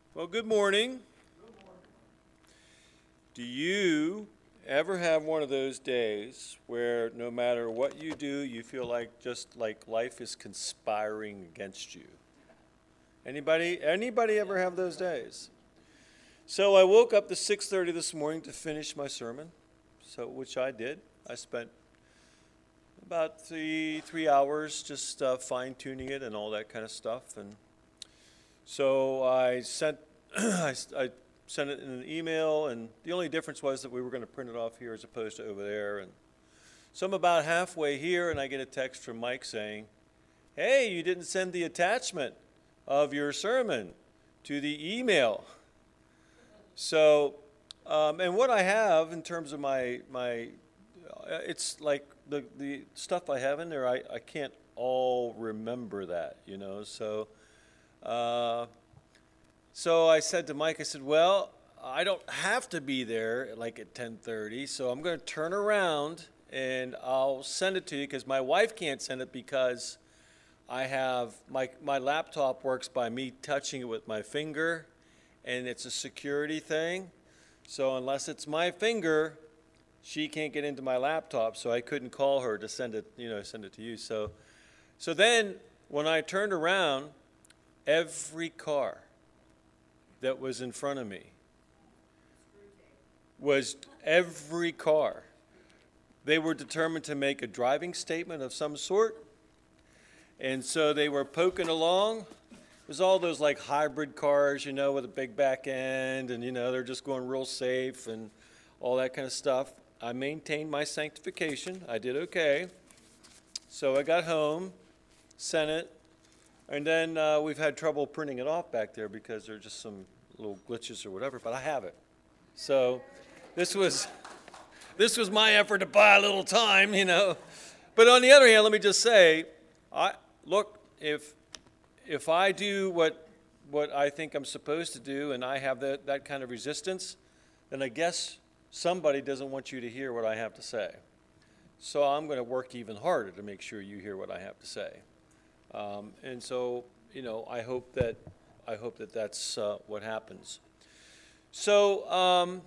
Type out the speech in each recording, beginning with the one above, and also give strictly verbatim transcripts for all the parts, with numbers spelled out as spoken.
Well, good morning. Do you ever have one of those days where no matter what you do, you feel like just like life is conspiring against you? Anybody anybody ever have those days? So I woke up to six thirty this morning to finish my sermon, so which I did. I spent about three three hours just uh, fine tuning it and all that kind of stuff, and so I sent I, I sent it in an email, and the only difference was that we were going to print it off here as opposed to over there. And so I'm about halfway here, and I get a text from Mike saying, "Hey, you didn't send the attachment of your sermon to the email." So, um, and what I have in terms of my my, uh, it's like the the stuff I have in there. I I can't all remember that, you know. So. Uh, So I said to Mike, I said, well, I don't have to be there like at ten thirty, so I'm going to turn around and I'll send it to you because my wife can't send it because I have, my, my laptop works by me touching it with my finger, and it's a security thing. So unless it's my finger, she can't get into my laptop, so I couldn't call her to send it, you know, send it to you. So, so then when I turned around, every car that was in front of me was every car. They were determined to make a driving statement of some sort, and so they were poking along. It was all those like hybrid cars, you know, with a big back end, and you know, they're just going real safe and all that kind of stuff. I maintained my sanctification. I did okay. So I got home, sent it, and then uh, we've had trouble printing it off back there because there are just some little glitches or whatever, but I have it. So this was this was my effort to buy a little time, you know. But on the other hand, let me just say, I look, if if I do what what I think I'm supposed to do and I have that, that kind of resistance, then I guess somebody doesn't want you to hear what I have to say. So I'm going to work even harder to make sure you hear what I have to say. Um, and so, you know, I hope that I hope that that's uh, what happens. So um,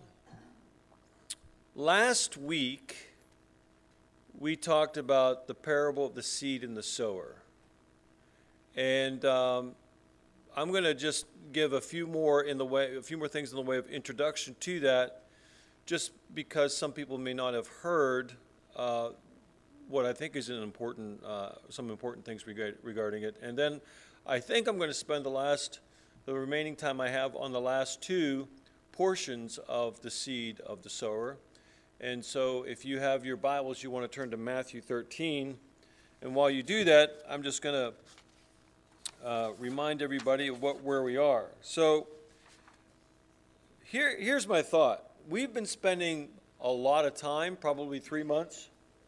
last week we talked about the parable of the seed and the sower, and um, I'm going to just give a few more in the way, a few more things in the way of introduction to that, just because some people may not have heard. Uh, what I think is an important, uh, some important things regard, regarding it. And then I think I'm going to spend the last, the remaining time I have on the last two portions of the seed of the sower. And so if you have your Bibles, you want to turn to Matthew thirteen. And while you do that, I'm just going to uh, remind everybody of what, where we are. So here, here's my thought. We've been spending a lot of time, probably three months,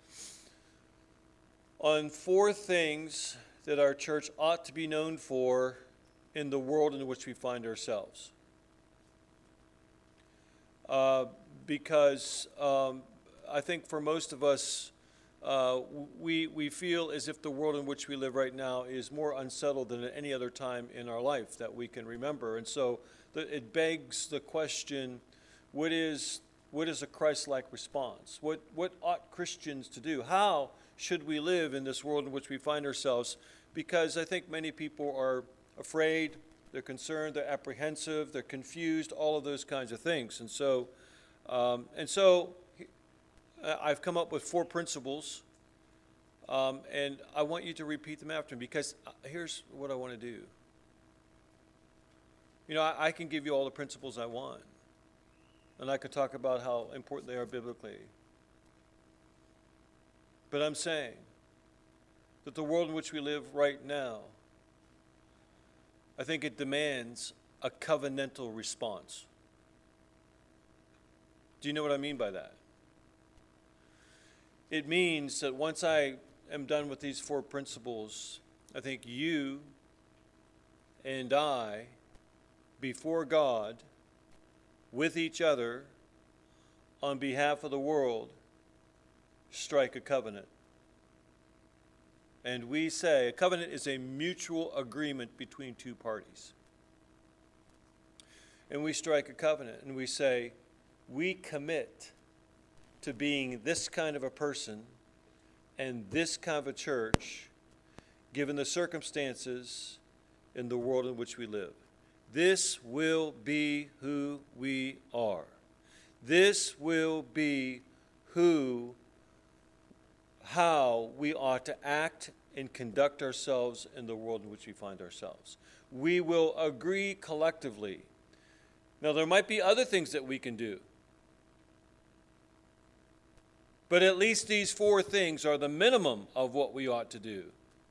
on four things that our church ought to be known for in the world in which we find ourselves. Uh, because um, I think for most of us, uh, we, we feel as if the world in which we live right now is more unsettled than at any other time in our life that we can remember. And so the, it begs the question, what is, what is a Christ-like response? What, what ought Christians to do? How should we live in this world in which we find ourselves? Because I think many people are afraid, they're concerned, they're apprehensive, they're confused, all of those kinds of things. And so, um, and so I've come up with four principles, um, and I want you to repeat them after me, because here's what I want to do. You know, I, I can give you all the principles I want, and I could talk about how important they are biblically. But I'm saying that the world in which we live right now, I think it demands a covenantal response. Do you know what I mean by that? It means that once I am done with these four principles, I think you and I, before God, with each other, on behalf of the world, strike a covenant. And we say a covenant is a mutual agreement between two parties. and we strike a covenant and we say, we commit to being this kind of a person and this kind of a church, given the circumstances in the world in which we live. This will be who we are. This will be who, how we ought to act and conduct ourselves in the world in which we find ourselves. We will agree collectively. Now, there might be other things that we can do, but at least these four things are the minimum of what we ought to do.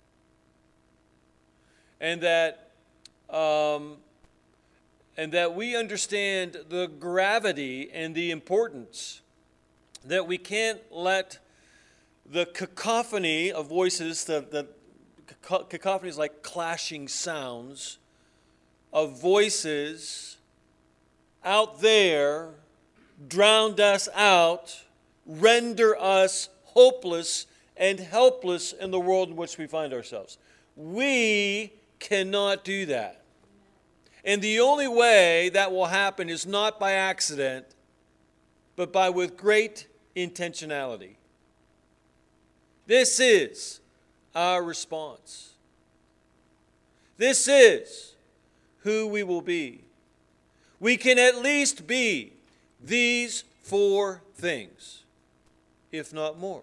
And that, um, and that we understand the gravity and the importance, that we can't let the cacophony of voices, the, the cacophony is like clashing sounds of voices out there, drown us out, render us hopeless and helpless in the world in which we find ourselves. We cannot do that. And the only way that will happen is not by accident, but by with great intentionality. This is our response. This is who we will be. We can at least be these four things, if not more.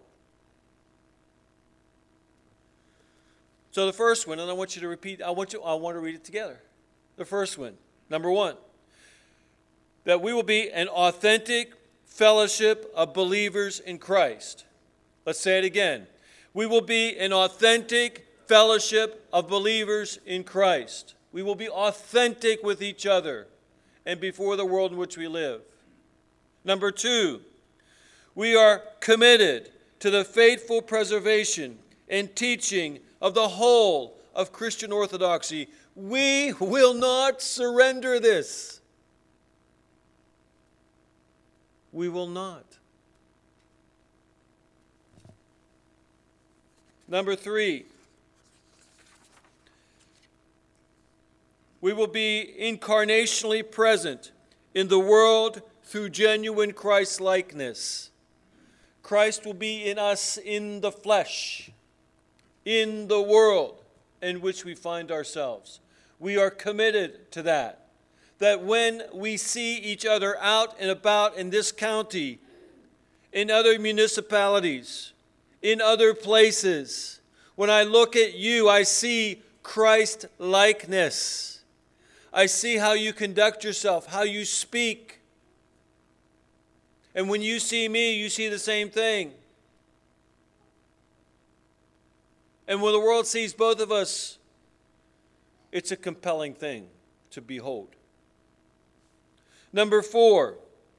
So the first one, and I want you to repeat, I want you, I want to read it together. The first one, number one, that we will be an authentic fellowship of believers in Christ. Let's say it again. We will be an authentic fellowship of believers in Christ. We will be authentic with each other and before the world in which we live. Number two, we are committed to the faithful preservation and teaching of the whole of Christian orthodoxy. We will not surrender this. We will not. Number three, we will be incarnationally present in the world through genuine Christ-likeness. Christ will be in us in the flesh, in the world in which we find ourselves. We are committed to that. That when we see each other out and about in this county, in other municipalities, in other places, when I look at you, I see Christ-likeness. I see how you conduct yourself, how you speak. And when you see me, you see the same thing. And when the world sees both of us, it's a compelling thing to behold. Number four,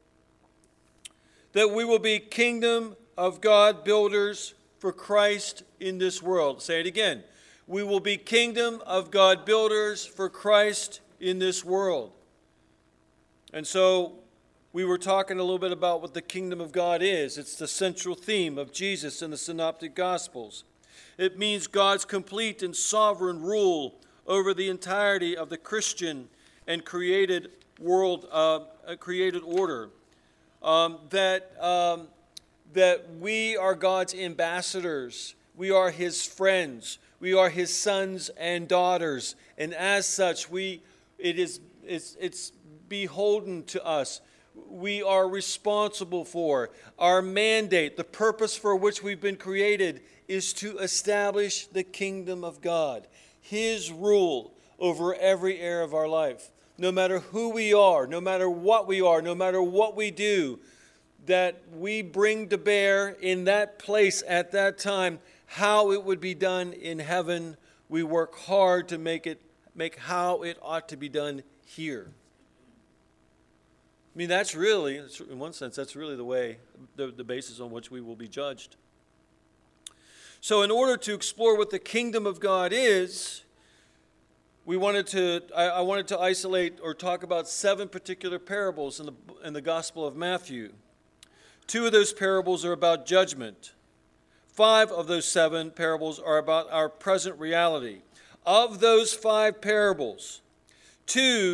that we will be kingdom of God builders for Christ in this world. Say it again. We will be kingdom of God builders for Christ in this world. And so we were talking a little bit about what the kingdom of God is. It's the central theme of Jesus in the Synoptic Gospels. It means God's complete and sovereign rule over the entirety of the Christian and created world, uh, created order. Um, that, um, that we are God's ambassadors. We are His friends. We are His sons and daughters. And as such, we it is it's, it's beholden to us. We are responsible for. Our mandate, the purpose for which we've been created, is to establish the kingdom of God, His rule over every area of our life. No matter who we are, no matter what we are, no matter what we do, that we bring to bear in that place at that time how it would be done in heaven. We work hard to make it, make how it ought to be done here. I mean, that's really, in one sense, that's really the way, the, the basis on which we will be judged. So in order to explore what the kingdom of God is, we wanted to, I, I wanted to isolate or talk about seven particular parables in the, in the Gospel of Matthew. Two of those parables are about judgment. Five of those seven parables are about our present reality. Of those five parables, two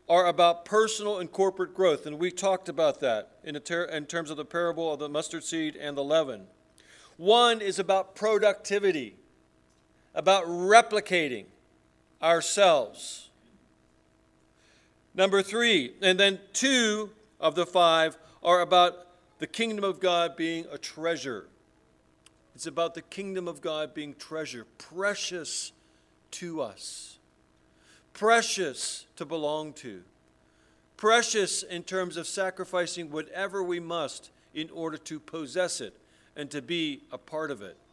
are about personal and corporate growth, and we talked about that in, ter- in terms of the parable of the mustard seed and the leaven. One is about productivity, about replicating ourselves. Number three, and then two of the five are about the kingdom of God being a treasure. It's about the kingdom of God being treasure, precious to us, precious to belong to, precious in terms of sacrificing whatever we must in order to possess it and to be a part of it.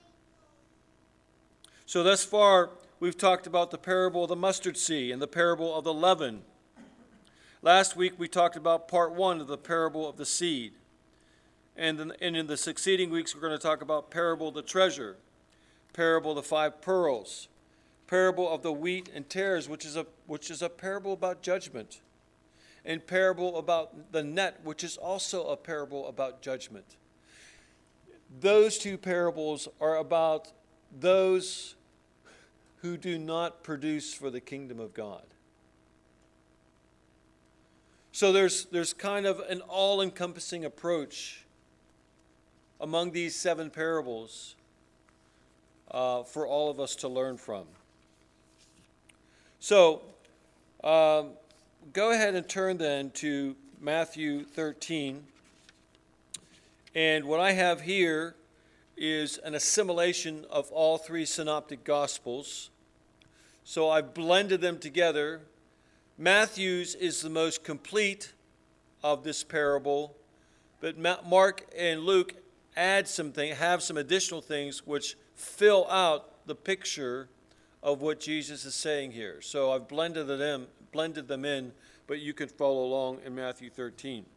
So thus far, we've talked about the parable of the mustard seed and the parable of the leaven. Last week, we talked about part one of the parable of the seed. And in, and in the succeeding weeks, we're going to talk about parable of the treasure, parable of the five pearls, parable of the wheat and tares, which is a, which is a parable about judgment, and parable about the net, which is also a parable about judgment. Those two parables are about those who do not produce for the kingdom of God. So there's, there's kind of an all-encompassing approach among these seven parables uh, for all of us to learn from. So um, go ahead and turn then to Matthew thirteen. And what I have here is an assimilation of all three synoptic gospels. So I've blended them together. Matthew's is the most complete of this parable, but Mark and Luke add something, have some additional things which fill out the picture of what Jesus is saying here. So I've blended them, blended them in, but you can follow along in Matthew thirteen.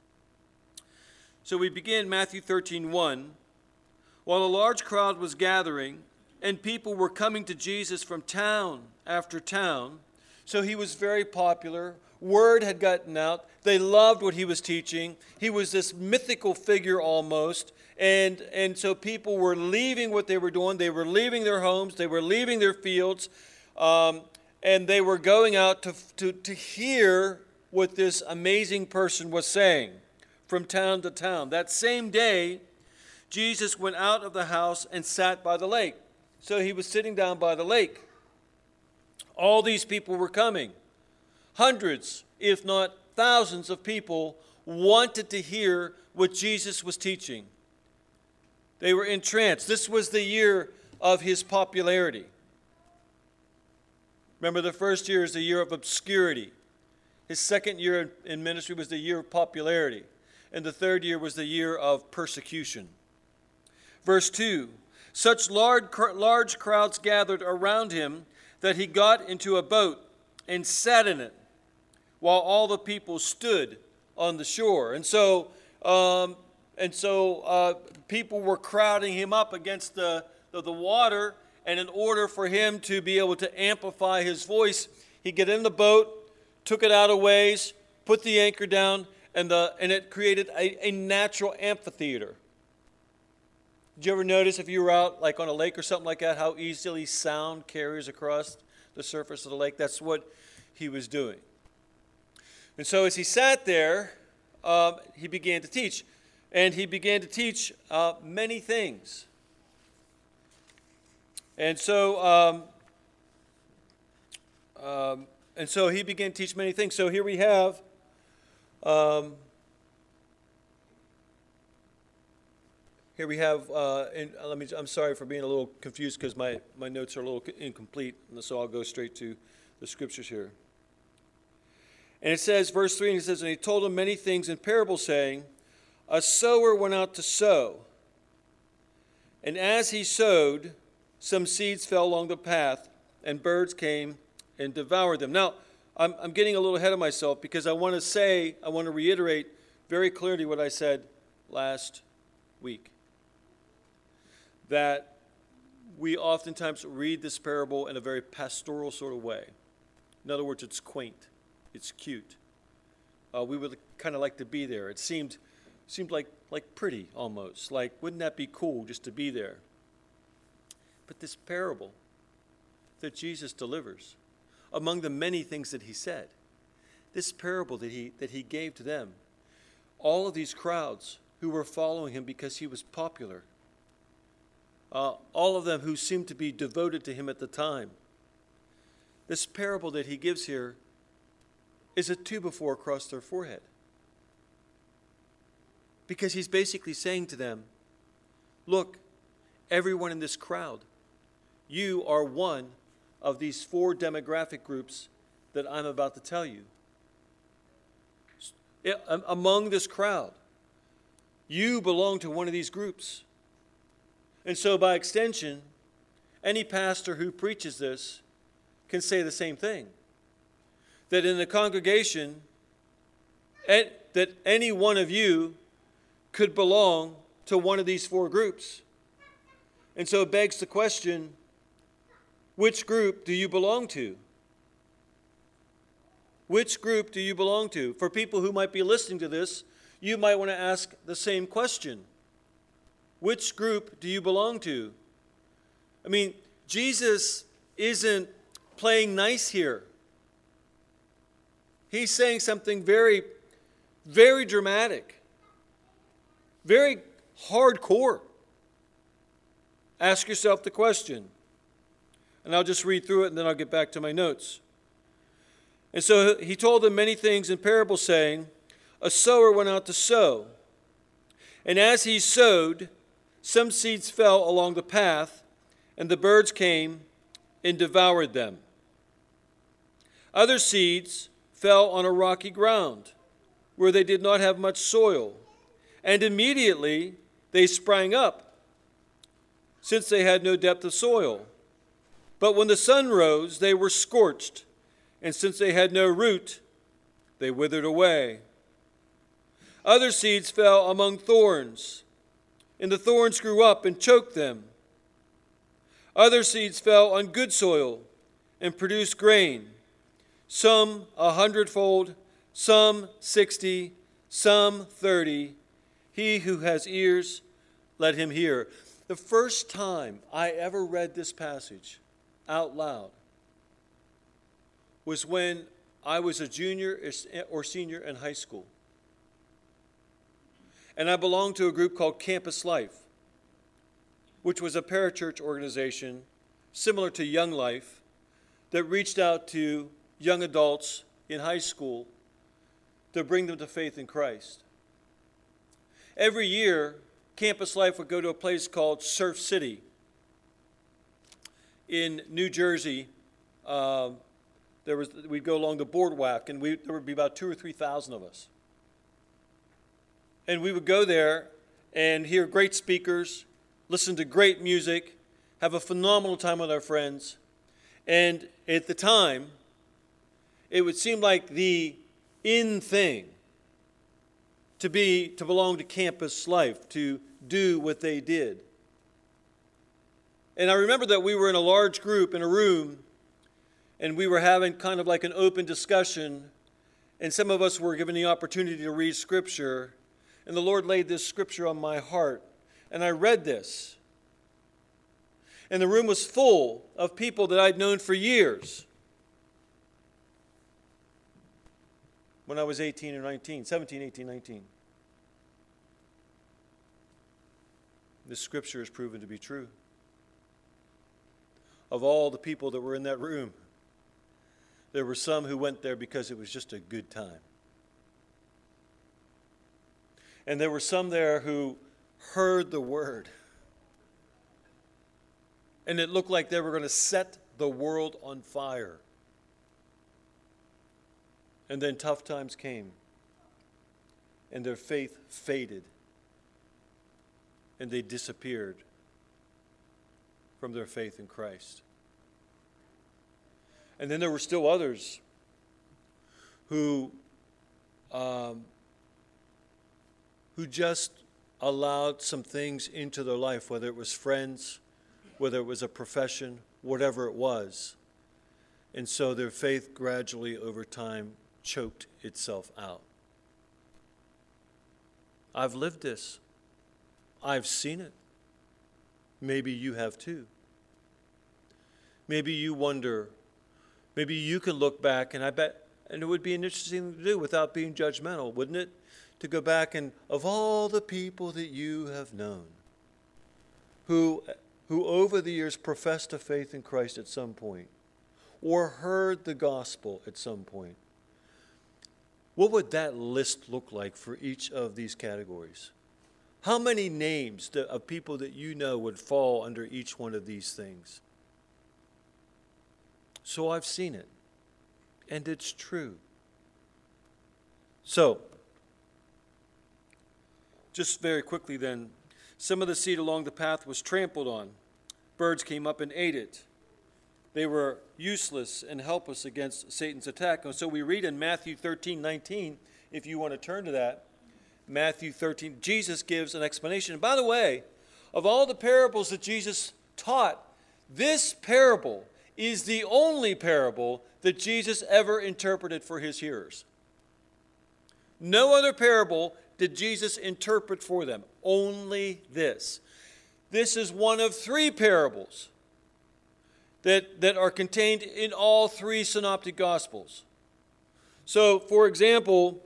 So we begin Matthew thirteen one. While a large crowd was gathering, and people were coming to Jesus from town after town, so he was very popular. Word had gotten out. They loved what he was teaching. He was this mythical figure almost. And, and so people were leaving what they were doing. They were leaving their homes. They were leaving their fields. Um, and they were going out to, to, to hear what this amazing person was saying from town to town. That same day, Jesus went out of the house and sat by the lake. So he was sitting down by the lake. All these people were coming. Hundreds, if not thousands of people wanted to hear what Jesus was teaching. They were entranced. This was the year of his popularity. Remember, the first year is the year of obscurity. His second year in ministry was the year of popularity. And the third year was the year of persecution. Verse two, such large, large crowds gathered around him that he got into a boat and sat in it while all the people stood on the shore. And so, um, and so uh, people were crowding him up against the, the, the water, and in order for him to be able to amplify his voice, he'd get in the boat, took it out a ways, put the anchor down, and, the, and it created a, a natural amphitheater. Did you ever notice if you were out like on a lake or something like that, how easily sound carries across the surface of the lake? That's what he was doing. And so as he sat there, um, he began to teach. And he began to teach uh, many things. And so, um, um, and so he began to teach many things. So here we have um, Here we have, uh, and let me, I'm sorry for being a little confused because my, my notes are a little incomplete, and so I'll go straight to the scriptures here. And it says, verse three, and it says, and he told them many things in parables, saying, a sower went out to sow. And as he sowed, some seeds fell along the path, and birds came and devoured them. Now, I'm, I'm getting a little ahead of myself because I want to say, I want to reiterate very clearly what I said last week. That we oftentimes read this parable in a very pastoral sort of way. In other words, it's quaint. It's cute. Uh, we would kind of like to be there. It seemed seemed like, like pretty almost. Like, wouldn't that be cool just to be there? But this parable that Jesus delivers, among the many things that he said, this parable that he, that he gave to them, all of these crowds who were following him because he was popular, uh, all of them who seemed to be devoted to him at the time, this parable that he gives here is a two before across their forehead. Because he's basically saying to them, look, everyone in this crowd, you are one of these four demographic groups that I'm about to tell you. Among this crowd, you belong to one of these groups. And so by extension, any pastor who preaches this can say the same thing. That in the congregation, that any one of you could belong to one of these four groups. And so it begs the question, which group do you belong to? Which group do you belong to? For people who might be listening to this, you might want to ask the same question. Which group do you belong to? I mean, Jesus isn't playing nice here. He's saying something very, very dramatic, very hardcore. Ask yourself the question. And I'll just read through it and then I'll get back to my notes. And so he told them many things in parables, saying, a sower went out to sow. And as he sowed, some seeds fell along the path, and the birds came and devoured them. Other seeds fell on a rocky ground, where they did not have much soil, and immediately they sprang up, since they had no depth of soil. But when the sun rose, they were scorched, and since they had no root, they withered away. Other seeds fell among thorns, and the thorns grew up and choked them. Other seeds fell on good soil and produced grain, some a hundredfold, some sixty, some thirty. He who has ears, let him hear. The first time I ever read this passage out loud was when I was a junior or senior in high school. And I belonged to a group called Campus Life, which was a parachurch organization similar to Young Life that reached out to young adults in high school to bring them to faith in Christ. Every year, Campus Life would go to a place called Surf City in New Jersey. Uh, there was, we'd go along the boardwalk, and we, there would be about two or three thousand of us. And we would go there and hear great speakers, listen to great music, have a phenomenal time with our friends. And at the time, it would seem like the in thing to be, to belong to Campus Life, to do what they did. And I remember that we were in a large group in a room, and we were having kind of like an open discussion, and some of us were given the opportunity to read Scripture, and the Lord laid this Scripture on my heart, and I read this. And the room was full of people that I'd known for years. When I was eighteen or nineteen, seventeen, eighteen, nineteen. This Scripture is proven to be true. Of all the people that were in that room, there were some who went there because it was just a good time. And there were some there who heard the word. And it looked like they were going to set the world on fire. And then tough times came. And their faith faded. And they disappeared from their faith in Christ. And then there were still others who um, who just allowed some things into their life, whether it was friends, whether it was a profession, whatever it was. And so their faith gradually over time choked itself out. I've lived this. I've seen it. Maybe you have too. Maybe you wonder, maybe you can look back, and I bet And it would be an interesting thing to do without being judgmental, wouldn't it? To go back and, of all the people that you have known, who, who over the years professed a faith in Christ at some point, or heard the gospel at some point, what would that list look like for each of these categories? How many names of people that you know would fall under each one of these things? So I've seen it, and it's true. So, just very quickly then, some of the seed along the path was trampled on. Birds came up and ate it. They were useless and helpless against Satan's attack. And so we read in Matthew thirteen nineteen, if you want to turn to that, Matthew thirteen, Jesus gives an explanation. And by the way, of all the parables that Jesus taught, this parable is the only parable that Jesus ever interpreted for his hearers. No other parable did Jesus interpret for them, only this. This is one of three parables that, that are contained in all three synoptic gospels. So, for example,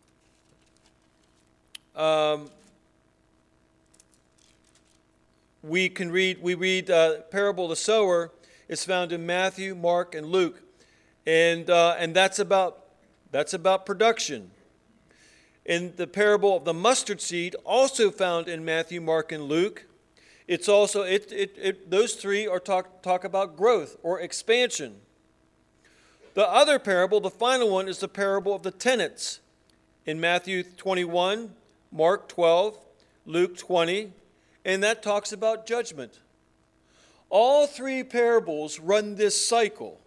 um, we can read, we read uh, parable of the sower is found in Matthew, Mark, and Luke. And, uh, and that's about, that's about production. In the parable of the mustard seed, also found in Matthew, Mark, and Luke, it's also, it, it, it, those three are talk, talk about growth or expansion. The other parable, the final one, is the parable of the tenants in Matthew twenty-one, Mark twelve, Luke twenty, and that talks about judgment. All three parables run this cycle,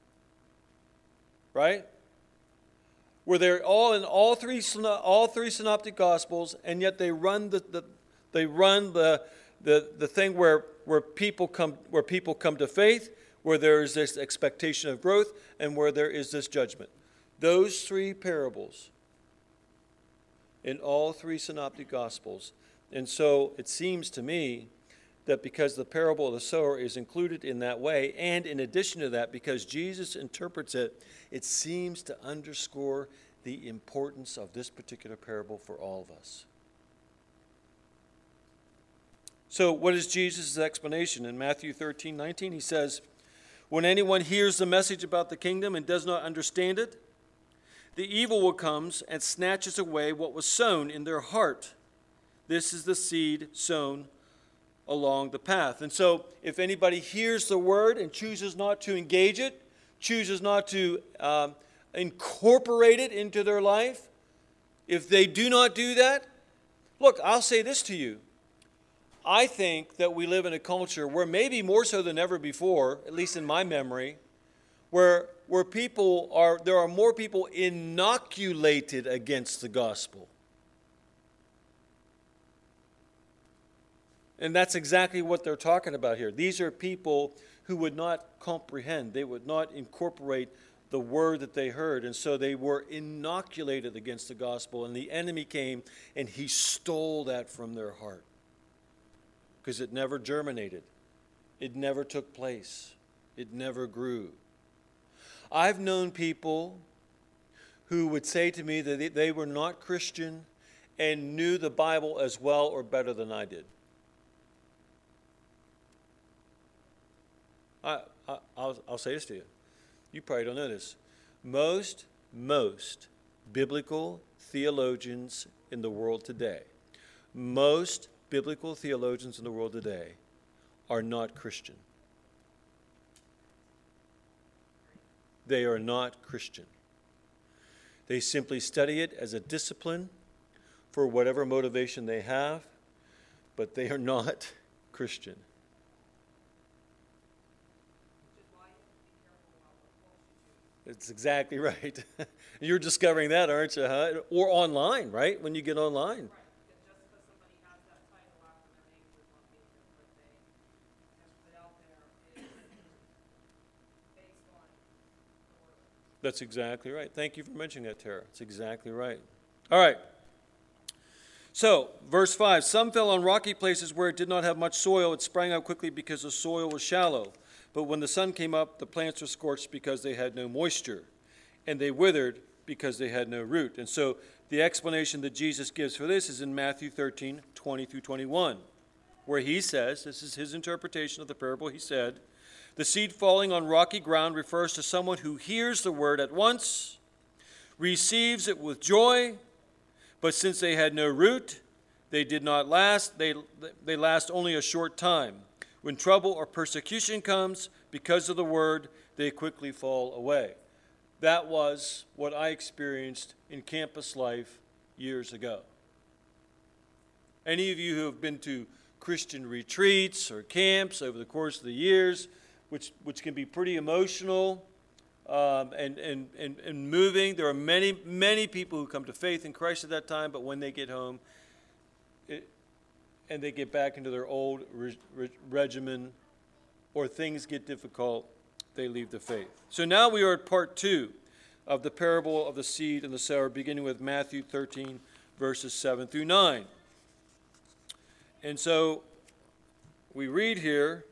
right? Where they're all in all three all three synoptic gospels, and yet they run the, the they run the the the thing where where people come where people come to faith, where there is this expectation of growth, and where there is this judgment. Those three parables in all three synoptic gospels. And so it seems to me that because the parable of the sower is included in that way, and in addition to that, because Jesus interprets it, it seems to underscore the importance of this particular parable for all of us. So what is Jesus' explanation? In Matthew thirteen nineteen, he says, "When anyone hears the message about the kingdom and does not understand it, the evil one comes and snatches away what was sown in their heart. This is the seed sown along the path." And so if anybody hears the word and chooses not to engage it, chooses not to um, incorporate it into their life, if they do not do that, look, I'll say this to you. I think that we live in a culture where maybe more so than ever before, at least in my memory, where, where people are, there are more people inoculated against the gospel. And that's exactly what they're talking about here. These are people who would not comprehend. They would not incorporate the word that they heard. And so they were inoculated against the gospel. And the enemy came and he stole that from their heart. Because it never germinated. It never took place. It never grew. I've known people who would say to me that they were not Christian and knew the Bible as well or better than I did. I, I, I'll, I'll say this to you. You probably don't know this. Most, most biblical theologians in the world today, most biblical theologians in the world today are not Christian. They are not Christian. They simply study it as a discipline for whatever motivation they have, but they are not Christian. It's exactly right. You're discovering that, aren't you? Huh? Or online, right? When you get online. Right. Just because somebody has that title after their name does not mean that what they have put out there is based on the word. That's exactly right. Thank you for mentioning that, Tara. That's exactly right. All right. So, verse five, some fell on rocky places where it did not have much soil. It sprang up quickly because the soil was shallow. But when the sun came up, the plants were scorched because they had no moisture. and they withered because they had no root. And so the explanation that Jesus gives for this is in Matthew thirteen, twenty through twenty-one, where he says, this is his interpretation of the parable, he said, "The seed falling on rocky ground refers to someone who hears the word at once, receives it with joy, but since they had no root, they did not last, they, they last only a short time. When trouble or persecution comes because of the word, they quickly fall away." That was what I experienced in campus life years ago. Any of you who have been to Christian retreats or camps over the course of the years, which, which can be pretty emotional um, and, and, and, and moving. There are many, many people who come to faith in Christ at that time, but when they get home it, and they get back into their old re, re, regimen or things get difficult, they leave the faith. So now we are at part two of the parable of the seed and the sower, beginning with Matthew thirteen, verses seven through nine. And so we read here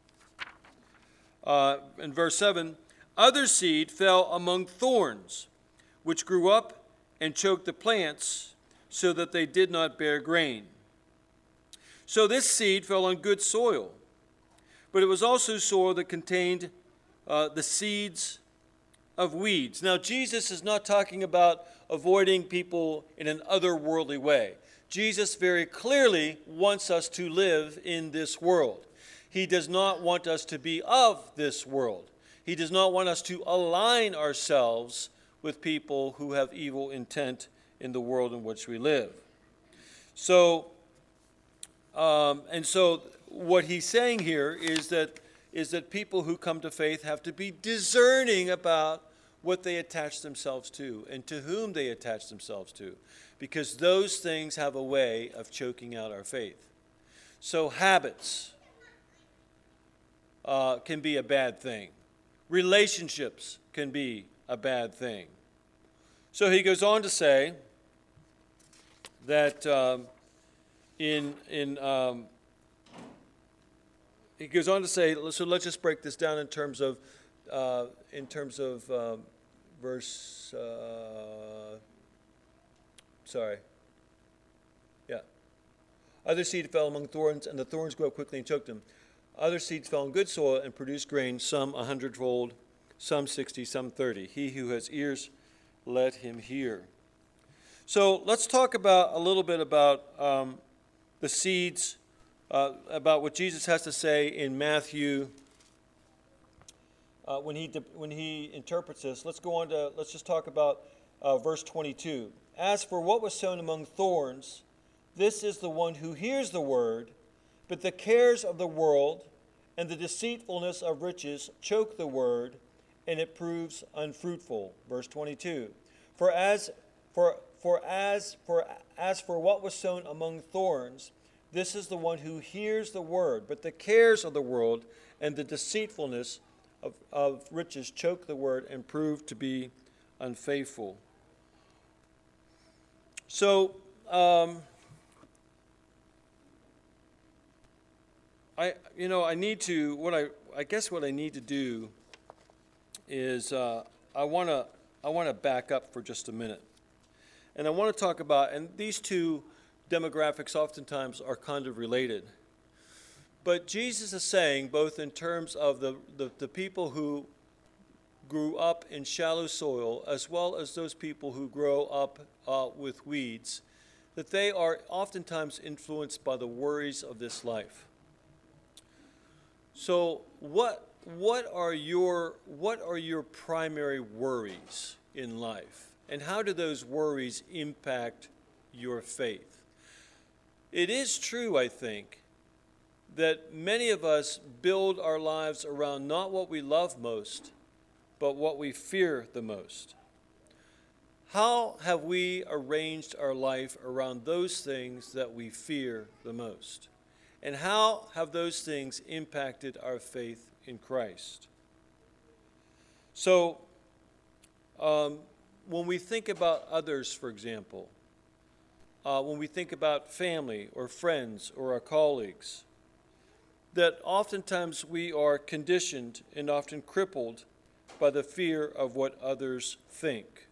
uh, in verse seven, "Other seed fell among thorns, which grew up and choked the plants, so that they did not bear grain. So this seed fell on good soil, but it was also soil that contained uh, the seeds of weeds." Now, Jesus is not talking about avoiding people in an otherworldly way. Jesus very clearly wants us to live in this world. He does not want us to be of this world. He does not want us to align ourselves with people who have evil intent in the world in which we live. So, um, and so what he's saying here is that is that people who come to faith have to be discerning about what they attach themselves to and to whom they attach themselves to, because those things have a way of choking out our faith. So habits uh, can be a bad thing. Relationships can be a bad thing. So he goes on to say that um, in in um, he goes on to say, so let's just break this down in terms of uh, in terms of um, verse. Uh, sorry. Yeah. Other seed fell among thorns, and the thorns grew up quickly and choked them. Other seeds fell in good soil and produced grain, some a hundredfold, some sixty, some thirty. He who has ears, let him hear. So let's talk about a little bit about um, the seeds, uh, about what Jesus has to say in Matthew uh, when he de- when he interprets this. Let's go on to let's just talk about uh, verse twenty-two. "As for what was sown among thorns, this is the one who hears the word, but the cares of the world and the deceitfulness of riches choke the word, and it proves unfruitful." Verse twenty-two. For as for for as for as for what was sown among thorns, this is the one who hears the word, but the cares of the world and the deceitfulness of, of riches choke the word and prove to be unfaithful. So um, I you know I need to what I I guess what I need to do is uh, I want to I want to back up for just a minute. And I want to talk about, and these two demographics oftentimes are kind of related. But Jesus is saying, both in terms of the, the, the people who grew up in shallow soil, as well as those people who grow up uh, with weeds, that they are oftentimes influenced by the worries of this life. So what what are your what are your primary worries in life? And how do those worries impact your faith? It is true, I think, that many of us build our lives around not what we love most, but what we fear the most. How have we arranged our life around those things that we fear the most? And how have those things impacted our faith in Christ? So, um, when we think about others, for example, uh, when we think about family or friends or our colleagues, that oftentimes we are conditioned and often crippled by the fear of what others think.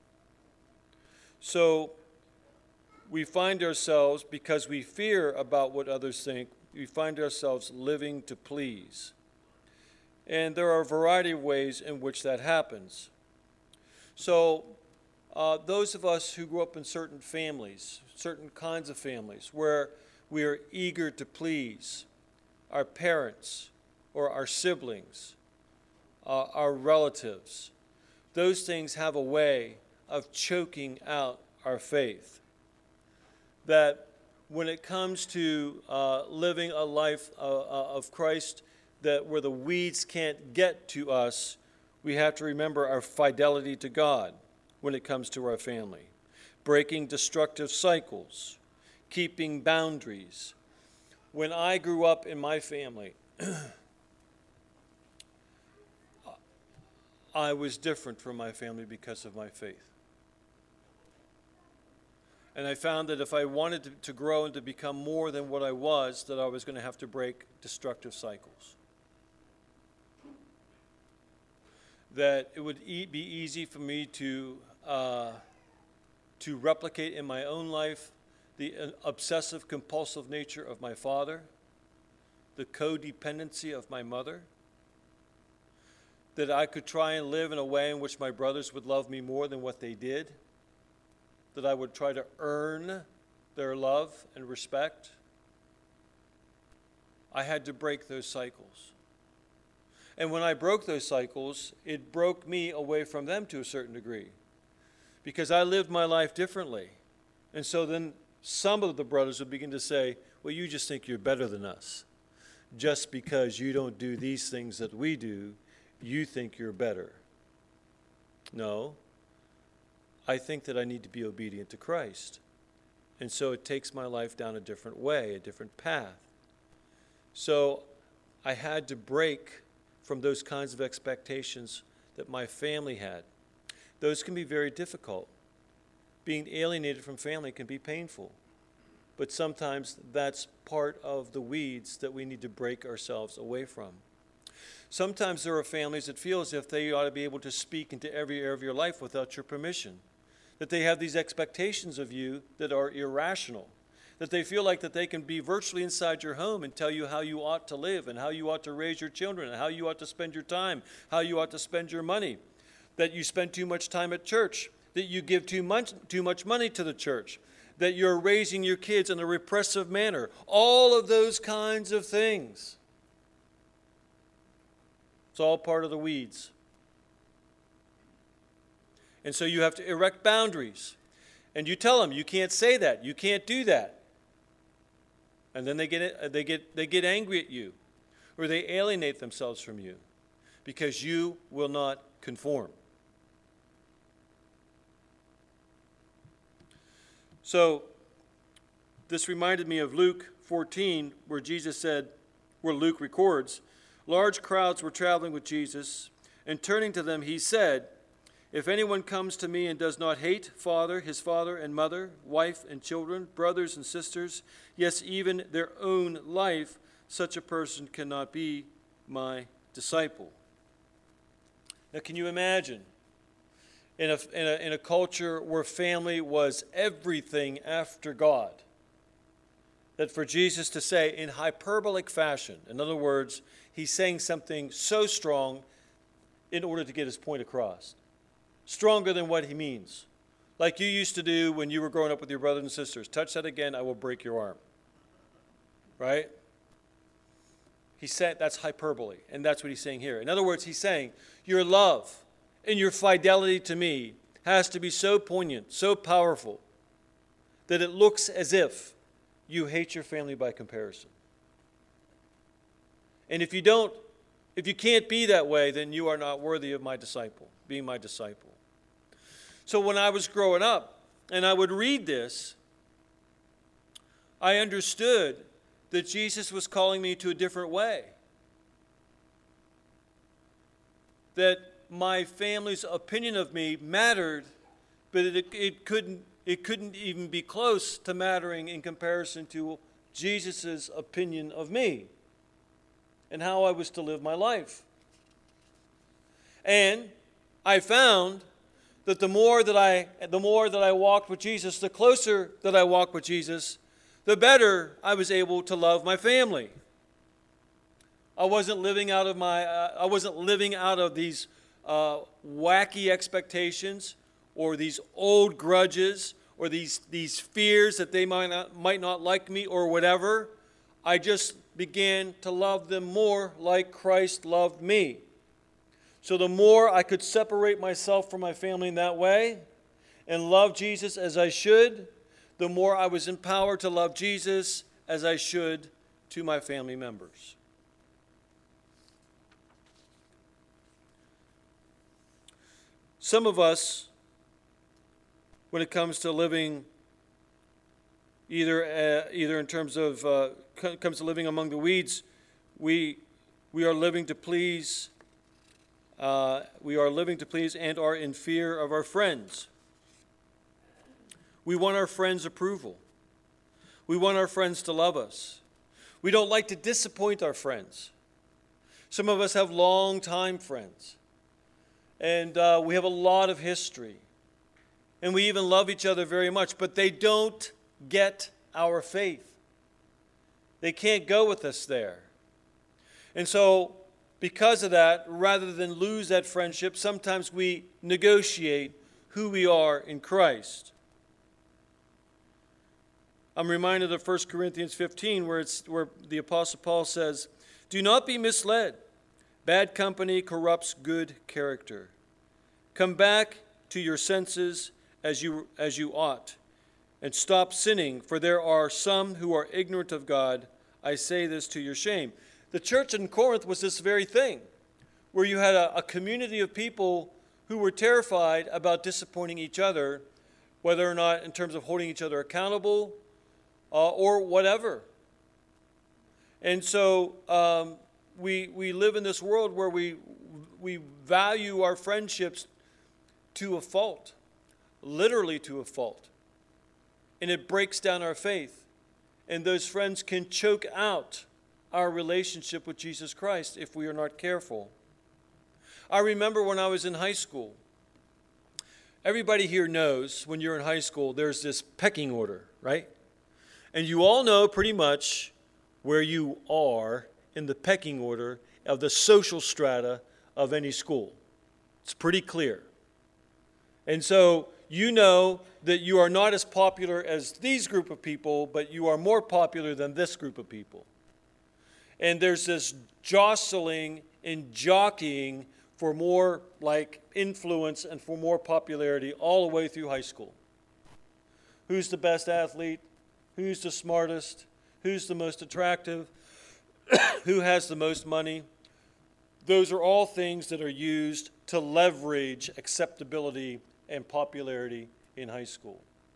So we find ourselves, because we fear about what others think, we find ourselves living to please. And there are a variety of ways in which that happens. So uh, those of us who grew up in certain families, certain kinds of families, where we are eager to please our parents or our siblings, uh, our relatives, those things have a way of choking out our faith. That when it comes to uh, living a life uh, uh, of Christ, that where the weeds can't get to us, we have to remember our fidelity to God when it comes to our family. Breaking destructive cycles, keeping boundaries. When I grew up in my family, I was different from my family because of my faith. And I found that if I wanted to, to grow and to become more than what I was, that I was going to have to break destructive cycles. That it would e- be easy for me to, uh, to replicate in my own life the uh, obsessive compulsive nature of my father, the codependency of my mother, that I could try and live in a way in which my brothers would love me more than what they did, that I would try to earn their love and respect. I had to break those cycles. And when I broke those cycles, it broke me away from them to a certain degree, because I lived my life differently. And so then some of the brothers would begin to say, well, you just think you're better than us. Just because you don't do these things that we do, you think you're better. No. I think that I need to be obedient to Christ. And so it takes my life down a different way, a different path. So I had to break from those kinds of expectations that my family had. Those can be very difficult. Being alienated from family can be painful. But sometimes that's part of the weeds that we need to break ourselves away from. Sometimes there are families that feel as if they ought to be able to speak into every area of your life without your permission. That they have these expectations of you that are irrational. That they feel like that they can be virtually inside your home and tell you how you ought to live and how you ought to raise your children and how you ought to spend your time, how you ought to spend your money. That you spend too much time at church. That you give too much, too much money to the church. That you're raising your kids in a repressive manner. All of those kinds of things. It's all part of the weeds. And so you have to erect boundaries. And you tell them, you can't say that. You can't do that. And then they get, they get, they get angry at you. Or they alienate themselves from you. Because you will not conform. So this reminded me of Luke fourteen, where Jesus said, where Luke records, large crowds were traveling with Jesus, and turning to them, he said, if anyone comes to me and does not hate father, his father and mother, wife and children, brothers and sisters, yes, even their own life, such a person cannot be my disciple. Now, can you imagine in a, in a, in a culture where family was everything after God, that for Jesus to say in hyperbolic fashion, in other words, he's saying something so strong in order to get his point across. Stronger than what he means. Like you used to do when you were growing up with your brothers and sisters. Touch that again, I will break your arm. Right? He said that's hyperbole, and that's what he's saying here. In other words, he's saying, your love and your fidelity to me has to be so poignant, so powerful, that it looks as if you hate your family by comparison. And if you don't, if you can't be that way, then you are not worthy of my disciple, being my disciple. So when I was growing up and I would read this, I understood that Jesus was calling me to a different way. That my family's opinion of me mattered, but it, it couldn't it couldn't even be close to mattering in comparison to Jesus' opinion of me and how I was to live my life. And I found that the more that I the more that I walked with Jesus, the closer that I walked with Jesus, the better I was able to love my family. I wasn't living out of my uh, I wasn't living out of these uh, wacky expectations or these old grudges or these these fears that they might not might not like me or whatever. I just began to love them more like Christ loved me. So the more I could separate myself from my family in that way and love Jesus as I should, the more I was empowered to love Jesus as I should to my family members. Some of us, when it comes to living, either uh, either in terms of uh, comes to living among the weeds, we we are living to please. Uh, we are living to please and are in fear of our friends. We want our friends' approval. We want our friends to love us. We don't like to disappoint our friends. Some of us have long-time friends, and uh, we have a lot of history, and we even love each other very much, but they don't get our faith. They can't go with us there. And so, because of that, rather than lose that friendship, sometimes we negotiate who we are in Christ. I'm reminded of First Corinthians fifteen, where, it's, where the Apostle Paul says, "Do not be misled. Bad company corrupts good character. Come back to your senses as you, as you ought, and stop sinning, for there are some who are ignorant of God. I say this to your shame." The church in Corinth was this very thing, where you had a, a community of people who were terrified about disappointing each other, whether or not in terms of holding each other accountable uh, or whatever. And so um, we we live in this world where we we value our friendships to a fault, literally to a fault. And it breaks down our faith. And those friends can choke out our relationship with Jesus Christ if we are not careful. I remember when I was in high school. Everybody here knows when you're in high school, there's this pecking order, right? And you all know pretty much where you are in the pecking order of the social strata of any school. It's pretty clear. And so you know that you are not as popular as these group of people, but you are more popular than this group of people. And there's this jostling and jockeying for more like influence and for more popularity all the way through high school. Who's the best athlete? Who's the smartest? Who's the most attractive? Who has the most money? Those are all things that are used to leverage acceptability and popularity in high school.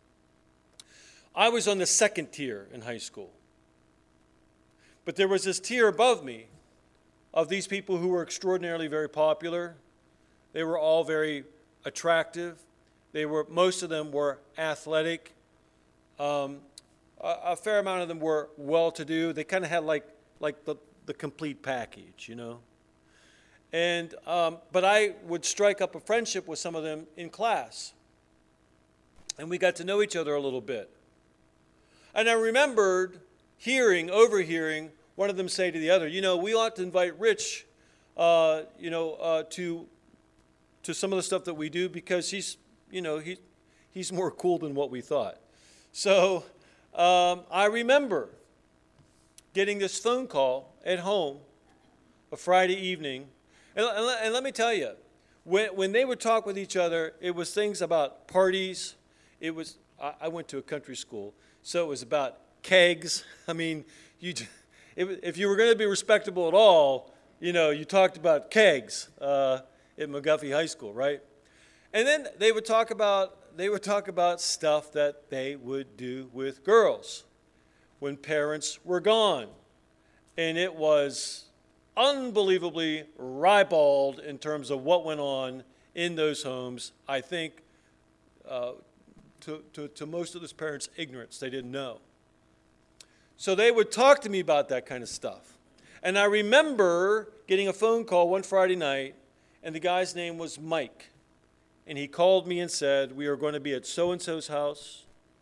I was on the second tier in high school. But there was this tier above me of these people who were extraordinarily very popular. They were all very attractive. They were, most of them were athletic. Um, a, a fair amount of them were well-to-do. They kind of had like, like the, the complete package, you know. And, um, but I would strike up a friendship with some of them in class. And we got to know each other a little bit. And I remembered hearing, overhearing, one of them say to the other, you know, we ought to invite Rich, uh, you know, uh, to to some of the stuff that we do because he's, you know, he, he's more cool than what we thought. So um, I remember getting this phone call at home a Friday evening. And, and, and let me tell you, when, when they would talk with each other, it was things about parties. It was, I, I went to a country school, so it was about kegs. I mean, you, it, if you were going to be respectable at all, you know, you talked about kegs uh, at McGuffey High School, right? And then they would talk about they would talk about stuff that they would do with girls when parents were gone, and it was unbelievably ribald in terms of what went on in those homes. I think uh, to, to to most of those parents' ignorance, they didn't know. So they would talk to me about that kind of stuff. And I remember getting a phone call one Friday night And the guy's name was Mike. And he called me and said, we are going to be at so-and-so's house.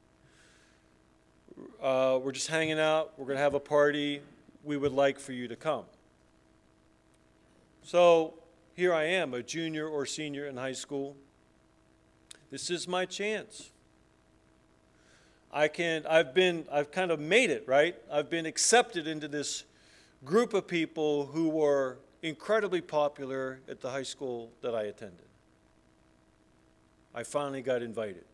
Uh, we're just hanging out. We're going to have a party. We would like for you to come. So here I am, a junior or senior in high school. This is my chance. I can, I've been, I've kind of made it, right? I've been accepted into this group of people who were incredibly popular at the high school that I attended. I finally got invited.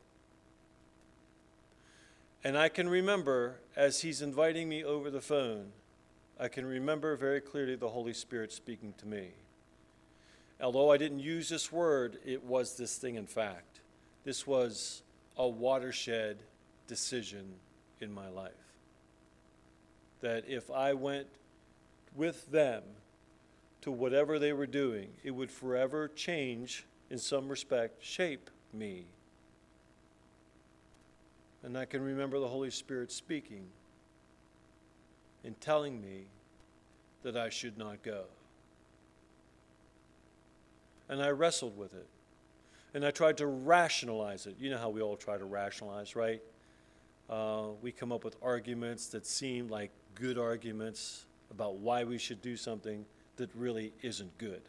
And I can remember, as he's inviting me over the phone, I can remember very clearly the Holy Spirit speaking to me. Although I didn't use this word, it was this thing in fact. This was a watershed decision in my life. That if I went with them to whatever they were doing, it would forever change, in some respect, shape me. And I can remember the Holy Spirit speaking and telling me that I should not go. And I wrestled with it. And I tried to rationalize it. You know how we all try to rationalize, right? Uh, we come up with arguments that seem like good arguments about why we should do something that really isn't good.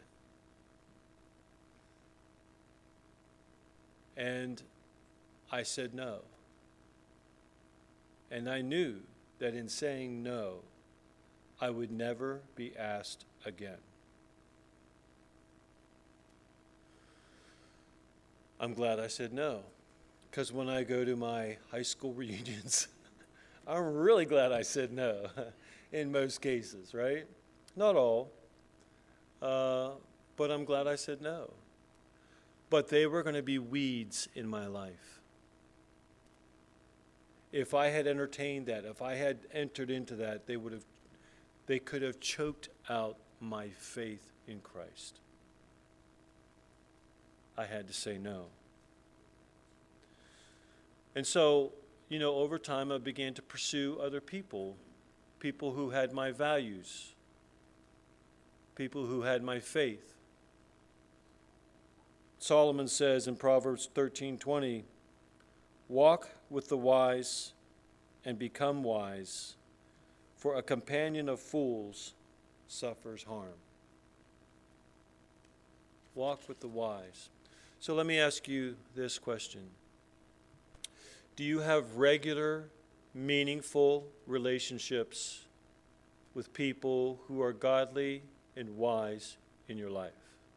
And I said no. And I knew that in saying no, I would never be asked again. I'm glad I said no, because when I go to my high school reunions, I'm really glad I said no in most cases, right? Not all, uh, but I'm glad I said no. But they were going to be weeds in my life. If I had entertained that, if I had entered into that, they would have, they could have choked out my faith in Christ. I had to say no. And so, you know, over time I began to pursue other people, people who had my values, people who had my faith. Solomon says in Proverbs thirteen twenty, walk with the wise and become wise, for a companion of fools suffers harm. Walk with the wise. So let me ask you this question. Do you have regular, meaningful relationships with people who are godly and wise in your life?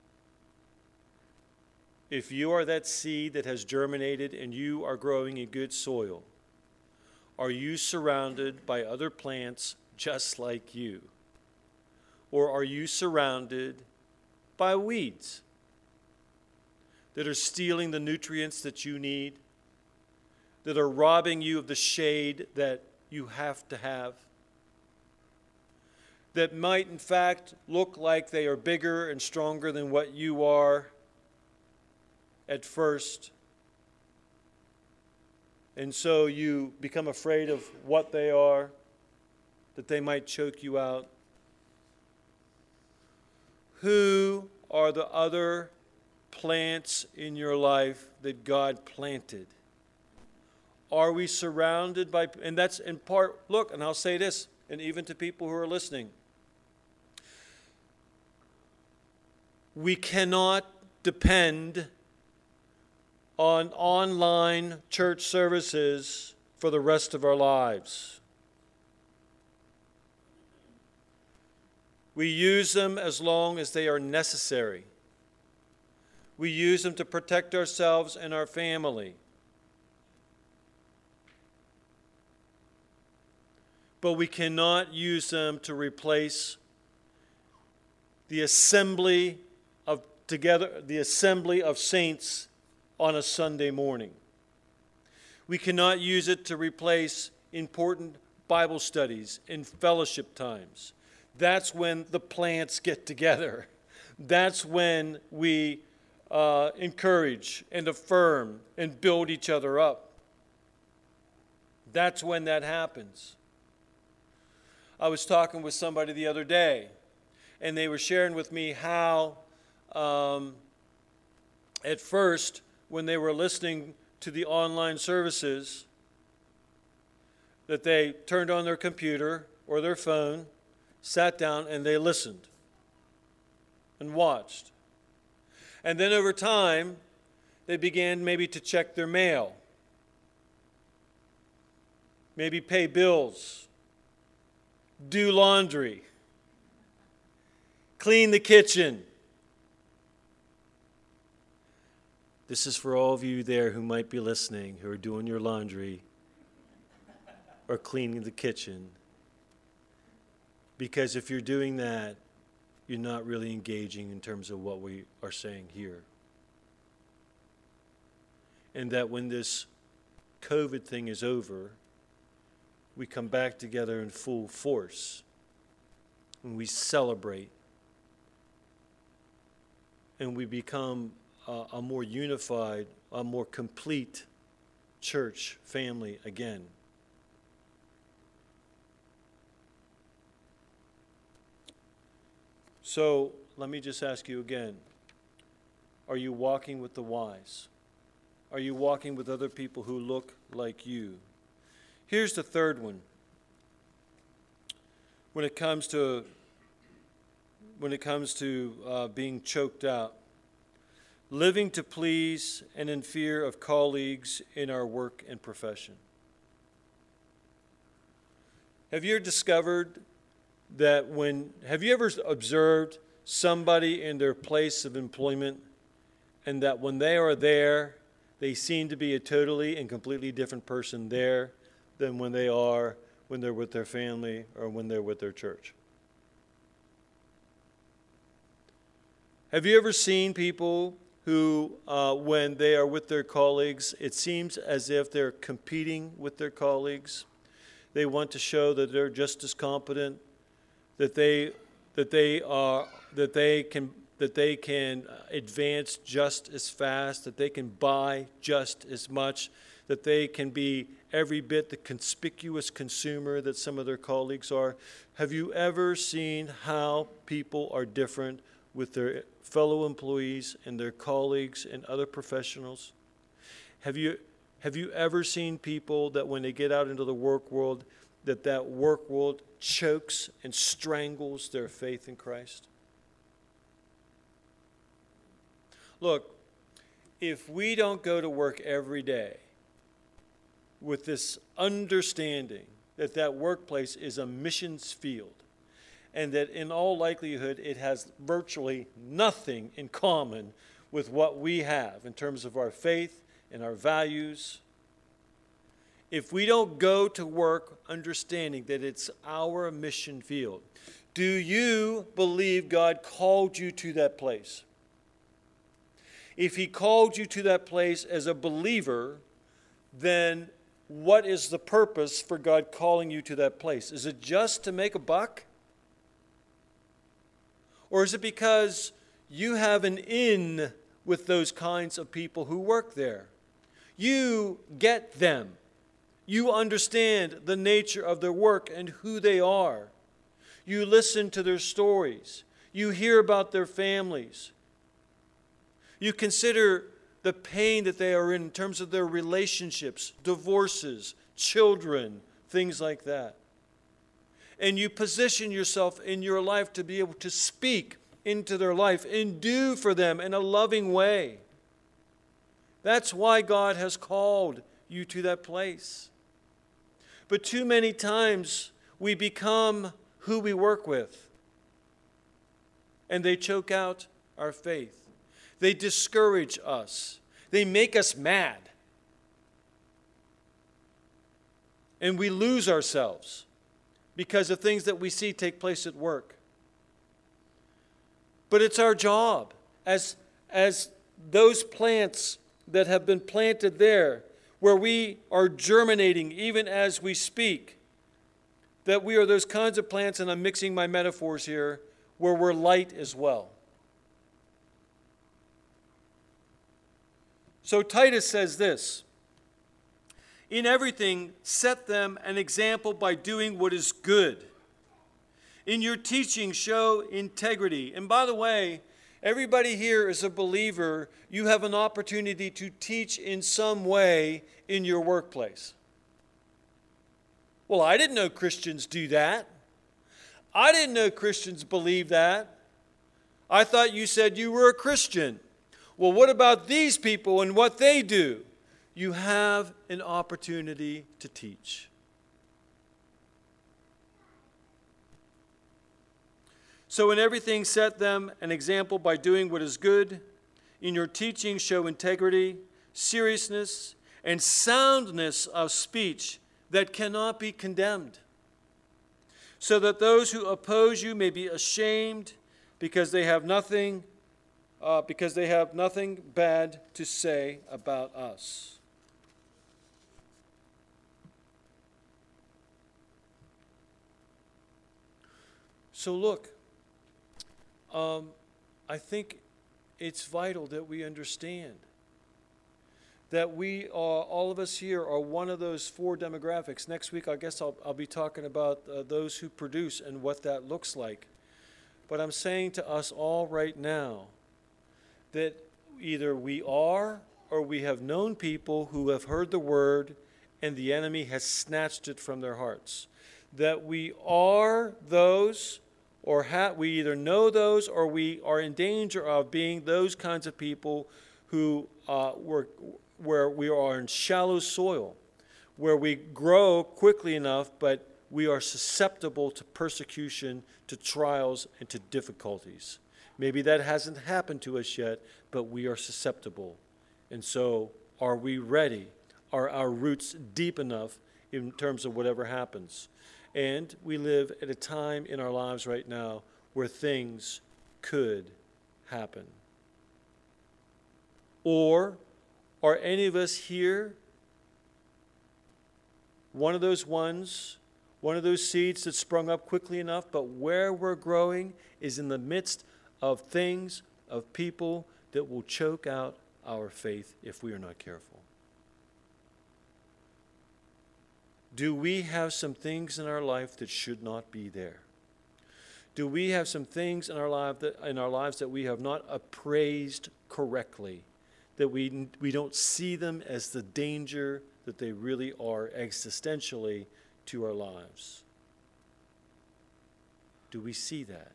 If you are that seed that has germinated and you are growing in good soil, are you surrounded by other plants just like you? Or are you surrounded by weeds that are stealing the nutrients that you need, that are robbing you of the shade that you have to have, that might in fact look like they are bigger and stronger than what you are at first, and so you become afraid of what they are, that they might choke you out? Who are the other plants in your life that God planted? Are we surrounded by, and that's in part, look, and I'll say this, and even to people who are listening, we cannot depend on online church services for the rest of our lives. We use them as long as they are necessary. We use them to protect ourselves and our family. But we cannot use them to replace the assembly of together, the assembly of saints on a Sunday morning. We cannot use it to replace important Bible studies and fellowship times. That's when the plants get together. That's when we uh, encourage and affirm and build each other up. That's when that happens. I was talking with somebody the other day, and they were sharing with me how um, at first, when they were listening to the online services, that they turned on their computer or their phone, sat down, and they listened and watched. And then over time, they began maybe to check their mail, maybe pay bills, do laundry, clean the kitchen. This is for all of you there who might be listening, who are doing your laundry or cleaning the kitchen. Because if you're doing that, you're not really engaging in terms of what we are saying here. And that when this COVID thing is over, we come back together in full force and we celebrate and we become a, a more unified, a more complete church family again. So let me just ask you again, are you walking with the wise? Are you walking with other people who look like you? Here's the third one. When it comes to when it comes to uh, being choked out, living to please and in fear of colleagues in our work and profession. Have you ever discovered that when, have you ever observed somebody in their place of employment and that when they are there, they seem to be a totally and completely different person there than when they are when they're with their family or when they're with their church? Have you ever seen people who, uh, when they are with their colleagues, it seems as if they're competing with their colleagues? They want to show that they're just as competent, that they that they are that they can that they can advance just as fast, that they can buy just as much, that they can be every bit the conspicuous consumer that some of their colleagues are. Have you ever seen how people are different with their fellow employees and their colleagues and other professionals? Have you have you ever seen people that when they get out into the work world, that that work world chokes and strangles their faith in Christ? Look, if we don't go to work every day with this understanding that that workplace is a missions field, and that in all likelihood it has virtually nothing in common with what we have in terms of our faith and our values, if we don't go to work understanding that it's our mission field, do you believe God called you to that place? If He called you to that place as a believer, then what is the purpose for God calling you to that place? Is it just to make a buck? Or is it because you have an in with those kinds of people who work there? You get them. You understand the nature of their work and who they are. You listen to their stories. You hear about their families. You consider the pain that they are in in terms of their relationships, divorces, children, things like that. And you position yourself in your life to be able to speak into their life and do for them in a loving way. That's why God has called you to that place. But too many times we become who we work with, and they choke out our faith. They discourage us. They make us mad. And we lose ourselves because of things that we see take place at work. But it's our job as, as those plants that have been planted there, where we are germinating even as we speak, that we are those kinds of plants, and I'm mixing my metaphors here, where we're light as well. So Titus says this, "In everything, set them an example by doing what is good. In your teaching, show integrity." And by the way, Everybody here is a believer. You have an opportunity to teach in some way in your workplace. Well, I didn't know Christians do that. I didn't know Christians believe that. I thought you said you were a Christian. Well, what about these people and what they do? You have an opportunity to teach. So in everything, set them an example by doing what is good. In your teaching, show integrity, seriousness, and soundness of speech that cannot be condemned, so that those who oppose you may be ashamed because they have nothing, uh, because they have nothing bad to say about us. So look, um, I think it's vital that we understand that we are, all of us here are one of those four demographics. Next week, I guess I'll, I'll be talking about uh, those who produce and what that looks like. But I'm saying to us all right now that either we are or we have known people who have heard the word and the enemy has snatched it from their hearts. That we are those, or ha- we either know those or we are in danger of being those kinds of people who uh, were where we are in shallow soil, where we grow quickly enough, but we are susceptible to persecution, to trials, and to difficulties. Maybe that hasn't happened to us yet, but we are susceptible. And so, are we ready? Are our roots deep enough in terms of whatever happens? And we live at a time in our lives right now where things could happen. Or are any of us here one of those ones, one of those seeds that sprung up quickly enough, but where we're growing is in the midst of things, of people that will choke out our faith if we are not careful? Do we have some things in our life that should not be there? Do we have some things in our life that in our lives that we have not appraised correctly? That we, we don't see them as the danger that they really are existentially to our lives? Do we see that?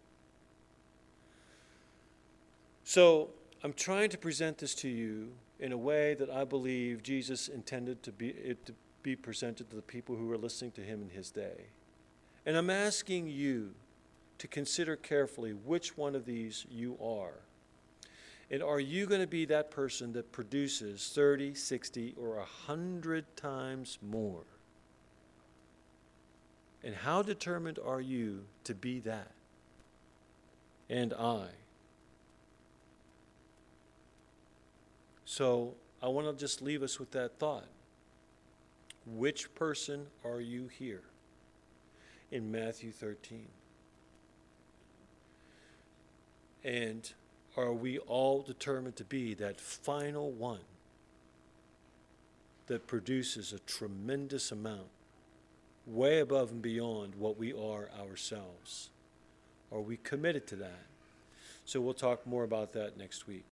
So I'm trying to present this to you in a way that I believe Jesus intended to be, it to be presented to the people who were listening to him in his day. And I'm asking you to consider carefully which one of these you are. And are you going to be that person that produces thirty, sixty, or one hundred times more? And how determined are you to be that? And I. So I want to just leave us with that thought. Which person are you here in Matthew thirteen? And are we all determined to be that final one that produces a tremendous amount, way above and beyond what we are ourselves? Are we committed to that? So we'll talk more about that next week.